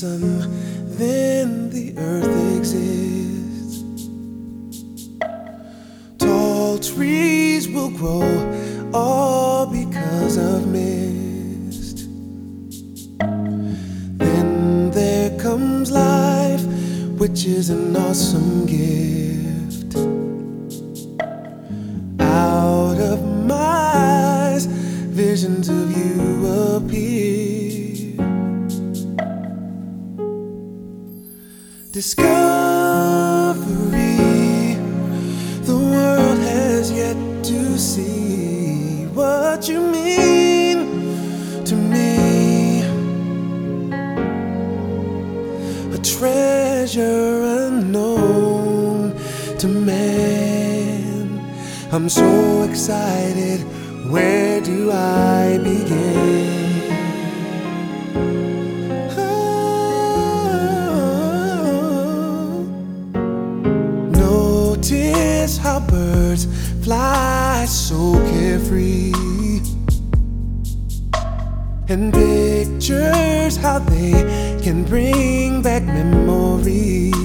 sun, then the earth exists. Tall trees will grow, all because of mist. Then there comes life, which is an awesome gift. Out of my eyes, visions of you appear. Discovery, the world has yet to see what you mean to me. A treasure unknown to man. I'm so excited, where do I begin? Notice how birds fly so carefree, and pictures how they can bring back memories.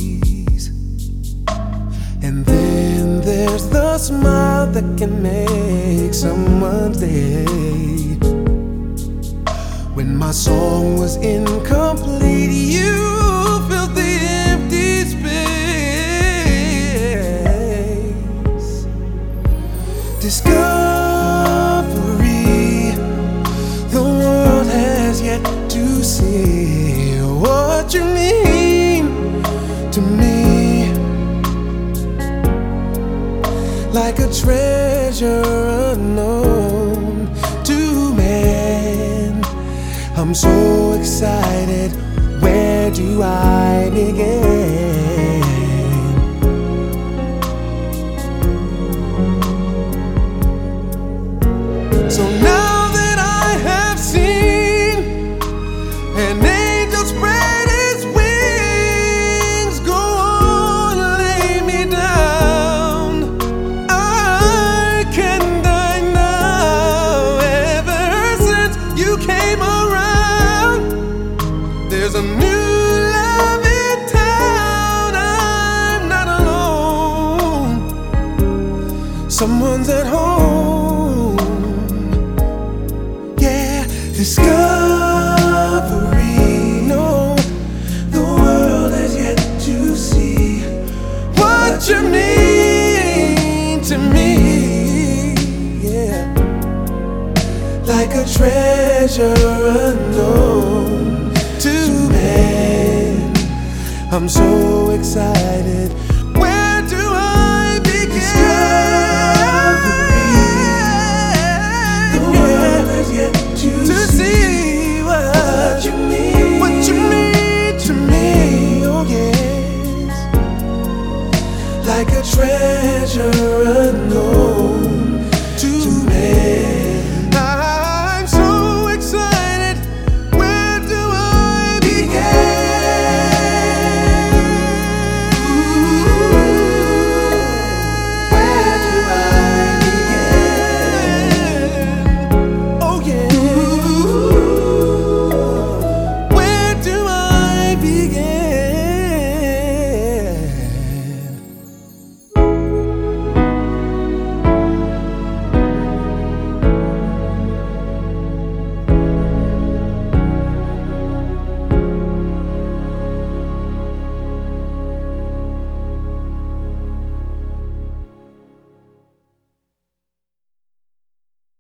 And then there's the smile that can make someone's day. When my song was incomplete, you filled the empty space. Discovery, the world has yet to see what you mean to me. Like a treasure unknown to man. I'm so excited, where do I begin? So now that I have seen an angel spread his wings, go on, lay me down. I can't die now. Ever since you came around, there's a new love in town. I'm not alone. Someone's at home. Discovery, no, the world has yet to see what you mean to me. Yeah, like a treasure unknown to man. I'm so excited, where do I begin? The world has yet to see what you mean to me. Oh yes, like a treasure unknown.